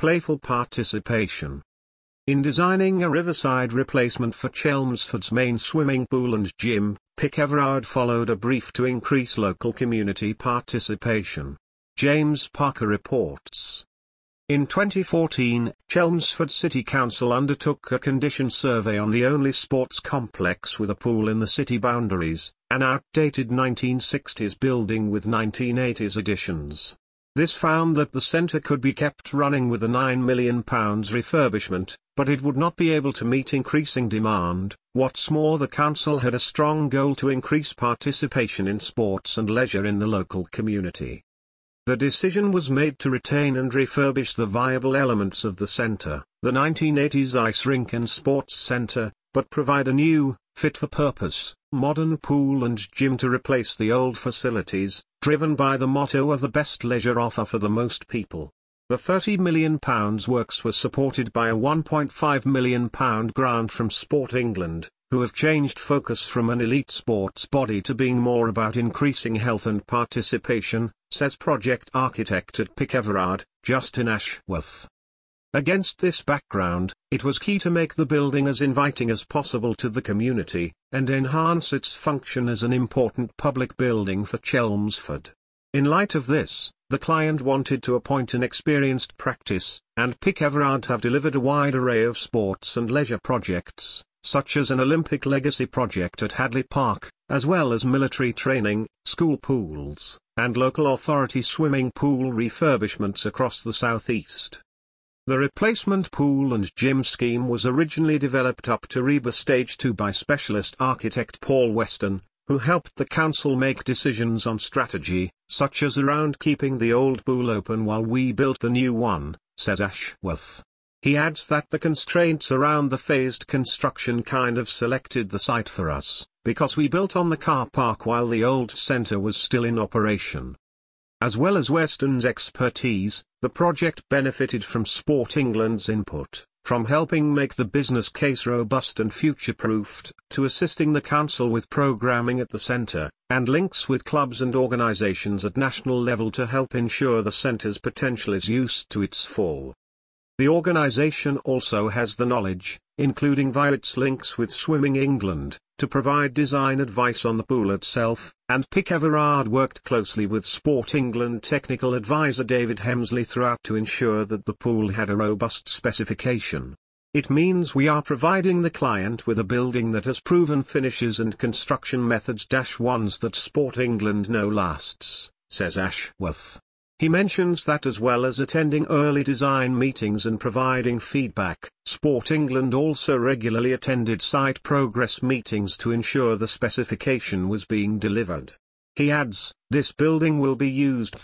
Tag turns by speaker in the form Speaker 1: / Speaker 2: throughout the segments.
Speaker 1: playful participation. In designing a riverside replacement for Chelmsford's main swimming pool and gym, Pic Everard followed a brief to increase local community participation. James Parker reports. In 2014, Chelmsford City Council undertook a condition survey on the only sports complex with a pool in the city boundaries, an outdated 1960s building with 1980s additions. This found that the centre could be kept running with a £9 million refurbishment, but it would not be able to meet increasing demand. What's more, the council had a strong goal to increase participation in sports and leisure in the local community. The decision was made to retain and refurbish the viable elements of the centre, the 1980s ice rink and sports centre, but provide a new, fit-for-purpose, modern pool and gym to replace the old facilities, driven by the motto of the best leisure offer for the most people. The £30 million works were supported by a £1.5 million grant from Sport England, who have changed focus from an elite sports body to being more about increasing health and participation, says project architect at Pic Everard, Justin Ashworth. Against this background, it was key to make the building as inviting as possible to the community, and enhance its function as an important public building for Chelmsford. In light of this, the client wanted to appoint an experienced practice, and Pic Everard have delivered a wide array of sports and leisure projects, such as an Olympic legacy project at Hadley Park, as well as military training, school pools, and local authority swimming pool refurbishments across the southeast. The replacement pool and gym scheme was originally developed up to RIBA Stage 2 by specialist architect Paul Weston, who helped the council make decisions on strategy, such as around keeping the old pool open while we built the new one, says Ashworth. He adds that the constraints around the phased construction kind of selected the site for us, because we built on the car park while the old centre was still in operation. As well as Weston's expertise, the project benefited from Sport England's input, from helping make the business case robust and future-proofed, to assisting the council with programming at the centre, and links with clubs and organisations at national level to help ensure the centre's potential is used to its full. The organisation also has the knowledge, including via its links with Swimming England, to provide design advice on the pool itself, and Pic Everard worked closely with Sport England technical advisor David Hemsley throughout to ensure that the pool had a robust specification. It means we are providing the client with a building that has proven finishes and construction methods ones that Sport England know lasts, says Ashworth. He mentions that as well as attending early design meetings and providing feedback, Sport England also regularly attended site progress meetings to ensure the specification was being delivered. He adds, this building will be used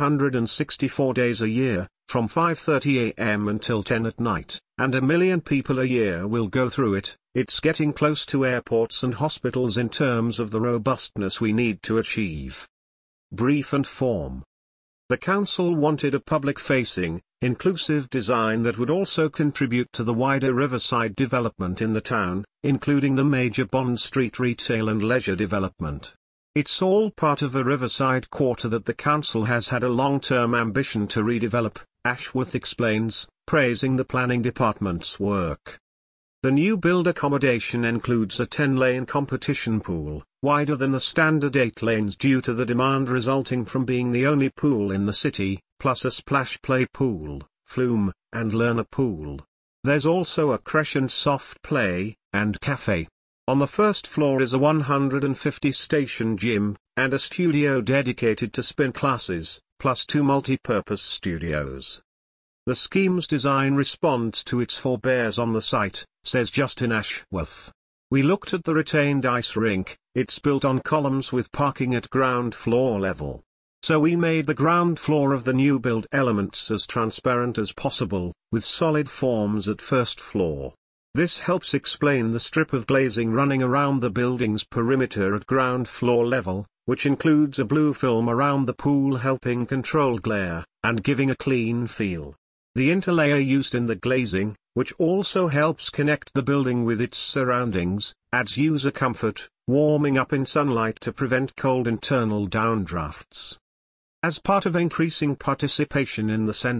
Speaker 1: 364 days a year, from 5:30 a.m. until 10 at night, and 1 million people a year will go through it. It's getting close to airports and hospitals in terms of the robustness we need to achieve. Brief and form. The council wanted a public-facing, inclusive design that would also contribute to the wider riverside development in the town, including the major Bond Street retail and leisure development. It's all part of a riverside quarter that the council has had a long-term ambition to redevelop, Ashworth explains, praising the planning department's work. The new build accommodation includes a 10-lane competition pool, wider than the standard 8 lanes due to the demand resulting from being the only pool in the city, plus a splash play pool, flume, and learner pool. There's also a creche and soft play, and cafe. On the first floor is a 150-station gym, and a studio dedicated to spin classes, plus 2 multi-purpose studios. The scheme's design responds to its forebears on the site, says Justin Ashworth. We looked at the retained ice rink. It's built on columns with parking at ground floor level. So we made the ground floor of the new build elements as transparent as possible, with solid forms at first floor. This helps explain the strip of glazing running around the building's perimeter at ground floor level, which includes a blue film around the pool helping control glare, and giving a clean feel. The interlayer used in the glazing, which also helps connect the building with its surroundings, adds user comfort, warming up in sunlight to prevent cold internal downdrafts. As part of increasing participation in the centre,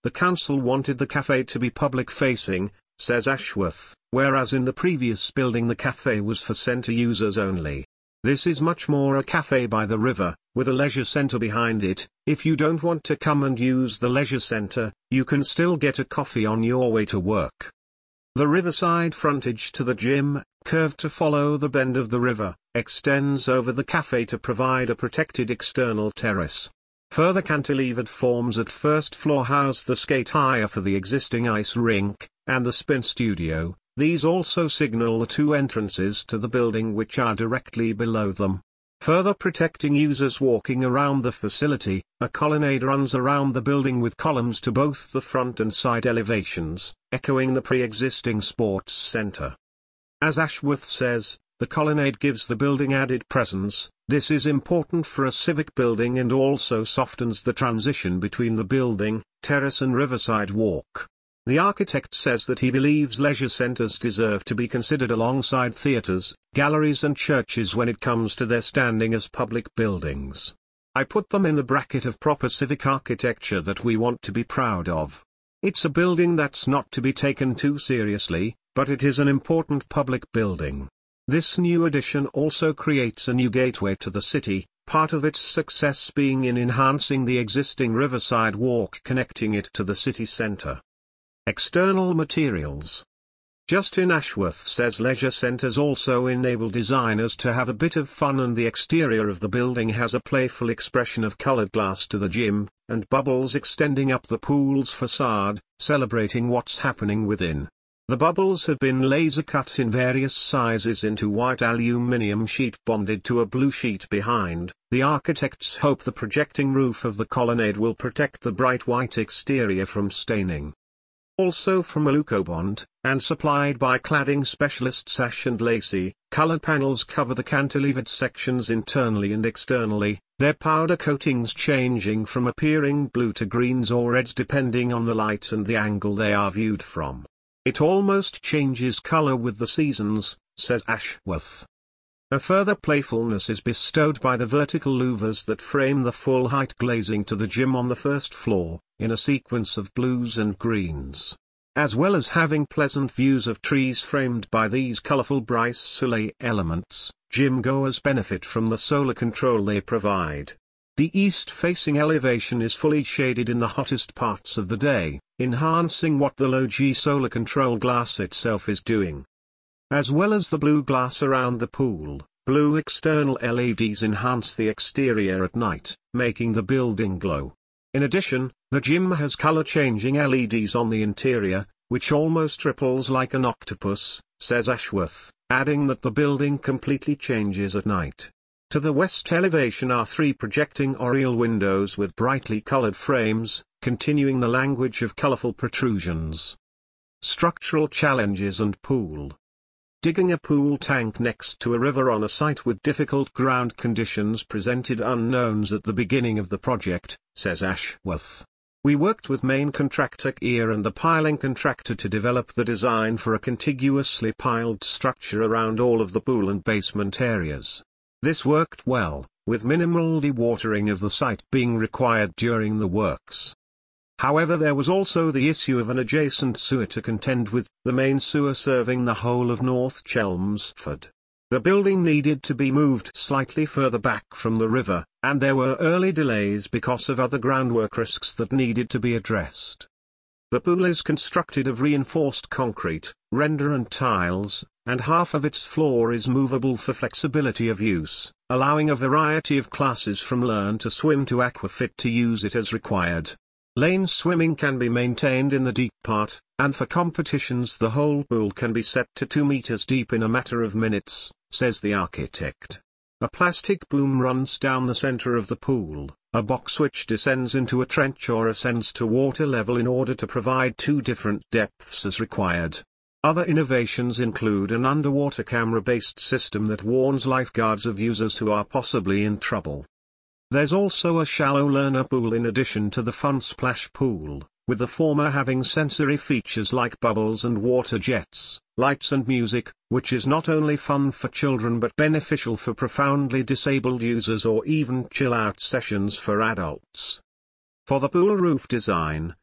Speaker 1: the council wanted the cafe to be public-facing, says Ashworth, whereas in the previous building the cafe was for centre users only. This is much more a cafe by the river, with a leisure centre behind it. If you don't want to come and use the leisure centre, you can still get a coffee on your way to work. The riverside frontage to the gym, curved to follow the bend of the river, extends over the cafe to provide a protected external terrace. Further cantilevered forms at first floor house the skate hire for the existing ice rink, and the spin studio. These also signal the two entrances to the building which are directly below them. Further protecting users walking around the facility, a colonnade runs around the building with columns to both the front and side elevations, echoing the pre-existing sports center. As Ashworth says, the colonnade gives the building added presence. This is important for a civic building and also softens the transition between the building, terrace and riverside walk. The architect says that he believes leisure centers deserve to be considered alongside theaters, galleries and churches when it comes to their standing as public buildings. I put them in the bracket of proper civic architecture that we want to be proud of. It's a building that's not to be taken too seriously, but it is an important public building. This new addition also creates a new gateway to the city, part of its success being in enhancing the existing riverside walk connecting it to the city centre. External materials. Justin Ashworth says leisure centers also enable designers to have a bit of fun, and the exterior of the building has a playful expression of colored glass to the gym, and bubbles extending up the pool's facade, celebrating what's happening within. The bubbles have been laser cut in various sizes into white aluminium sheet bonded to a blue sheet behind. The architects hope the projecting roof of the colonnade will protect the bright white exterior from staining. Also from Alucobond, and supplied by cladding specialists Ash and Lacey, colored panels cover the cantilevered sections internally and externally, their powder coatings changing from appearing blue to greens or reds depending on the light and the angle they are viewed from. It almost changes color with the seasons, says Ashworth. A further playfulness is bestowed by the vertical louvers that frame the full-height glazing to the gym on the first floor, in a sequence of blues and greens. As well as having pleasant views of trees framed by these colorful Brise Soleil elements, gym-goers benefit from the solar control they provide. The east-facing elevation is fully shaded in the hottest parts of the day, enhancing what the low-G solar control glass itself is doing. As well as the blue glass around the pool, blue external LEDs enhance the exterior at night, making the building glow. In addition, the gym has color-changing LEDs on the interior, which almost ripples like an octopus, says Ashworth, adding that the building completely changes at night. To the west elevation are 3 projecting oriel windows with brightly colored frames, continuing the language of colorful protrusions. Structural challenges and pool. Digging a pool tank next to a river on a site with difficult ground conditions presented unknowns at the beginning of the project, says Ashworth. We worked with main contractor Kier and the piling contractor to develop the design for a contiguously piled structure around all of the pool and basement areas. This worked well, with minimal dewatering of the site being required during the works. However, there was also the issue of an adjacent sewer to contend with, the main sewer serving the whole of North Chelmsford. The building needed to be moved slightly further back from the river, and there were early delays because of other groundwork risks that needed to be addressed. The pool is constructed of reinforced concrete, render and tiles, and half of its floor is movable for flexibility of use, allowing a variety of classes from learn to swim to aquafit to use it as required. Lane swimming can be maintained in the deep part, and for competitions the whole pool can be set to 2 meters deep in a matter of minutes, says the architect. A plastic boom runs down the center of the pool, a box which descends into a trench or ascends to water level in order to provide 2 different depths as required. Other innovations include an underwater camera-based system that warns lifeguards of users who are possibly in trouble. There's also a shallow learner pool in addition to the fun splash pool, with the former having sensory features like bubbles and water jets, lights and music, which is not only fun for children but beneficial for profoundly disabled users or even chill-out sessions for adults. For the pool roof design,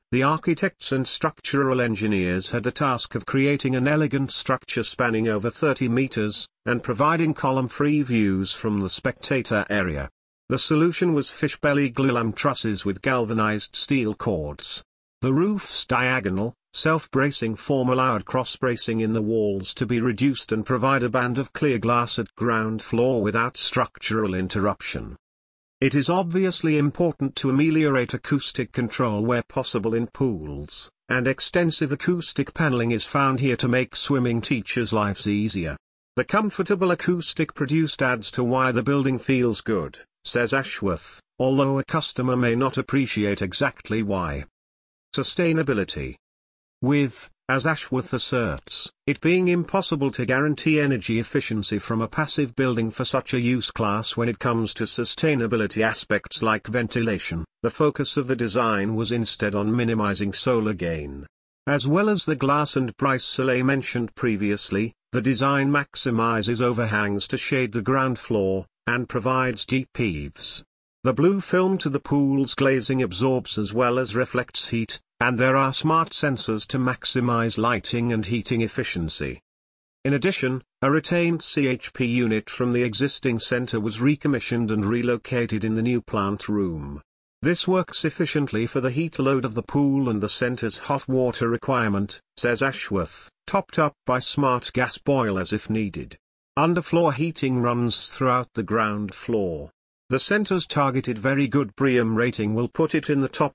Speaker 1: the architects and structural engineers had the task of creating an elegant structure spanning over 30 meters, and providing column-free views from the spectator area. The solution was fish-belly glulam trusses with galvanized steel cords. The roof's diagonal, self-bracing form allowed cross-bracing in the walls to be reduced and provide a band of clear glass at ground floor without structural interruption. It is obviously important to ameliorate acoustic control where possible in pools, and extensive acoustic paneling is found here to make swimming teachers' lives easier. The comfortable acoustic produced adds to why the building feels good, says Ashworth, although a customer may not appreciate exactly why. Sustainability. With, as Ashworth asserts, it being impossible to guarantee energy efficiency from a passive building for such a use class when it comes to sustainability aspects like ventilation, the focus of the design was instead on minimizing solar gain. As well as the glass and brise soleil mentioned previously, the design maximizes overhangs to shade the ground floor, and provides deep eaves. The blue film to the pool's glazing absorbs as well as reflects heat, and there are smart sensors to maximize lighting and heating efficiency. In addition, a retained CHP unit from the existing center was recommissioned and relocated in the new plant room. This works efficiently for the heat load of the pool and the center's hot water requirement, says Ashworth, topped up by smart gas boilers if needed. Underfloor heating runs throughout the ground floor. The center's targeted very good BREEAM rating will put it in the top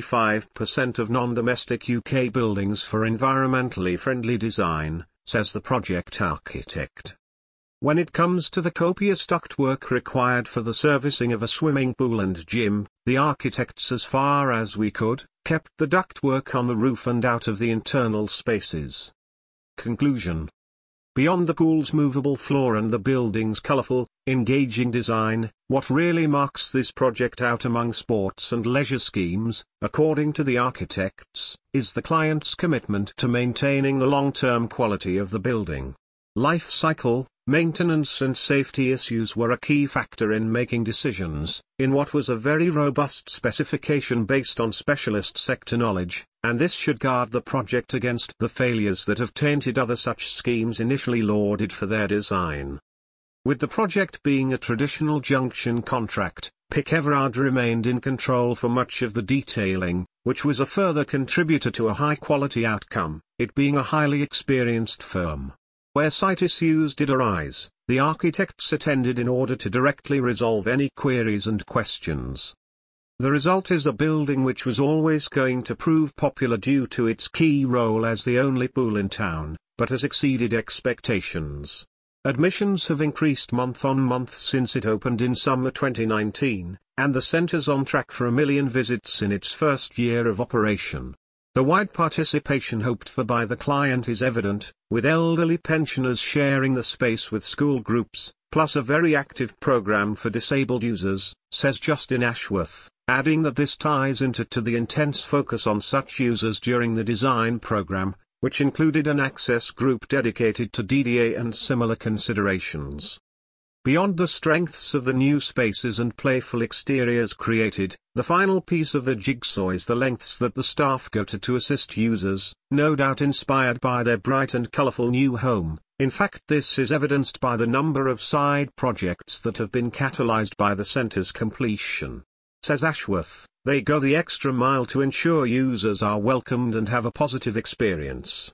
Speaker 1: 25% of non-domestic UK buildings for environmentally friendly design, says the project architect. When it comes to the copious ductwork required for the servicing of a swimming pool and gym, the architects, as far as we could, kept the ductwork on the roof and out of the internal spaces. Conclusion. Beyond the pool's movable floor and the building's colorful, engaging design, what really marks this project out among sports and leisure schemes, according to the architects, is the client's commitment to maintaining the long-term quality of the building. Life cycle, maintenance and safety issues were a key factor in making decisions, in what was a very robust specification based on specialist sector knowledge, and this should guard the project against the failures that have tainted other such schemes initially lauded for their design. With the project being a traditional junction contract, Pick Everard remained in control for much of the detailing, which was a further contributor to a high-quality outcome, it being a highly experienced firm. Where site issues did arise, the architects attended in order to directly resolve any queries and questions. The result is a building which was always going to prove popular due to its key role as the only pool in town, but has exceeded expectations. Admissions have increased month on month since it opened in summer 2019, and the center's on track for 1 million visits in its first year of operation. The wide participation hoped for by the client is evident, with elderly pensioners sharing the space with school groups, plus a very active program for disabled users, says Justin Ashworth, adding that this ties into the intense focus on such users during the design program, which included an access group dedicated to DDA and similar considerations. Beyond the strengths of the new spaces and playful exteriors created, the final piece of the jigsaw is the lengths that the staff go to assist users, no doubt inspired by their bright and colorful new home. In fact, this is evidenced by the number of side projects that have been catalyzed by the center's completion. Says Ashworth, they go the extra mile to ensure users are welcomed and have a positive experience.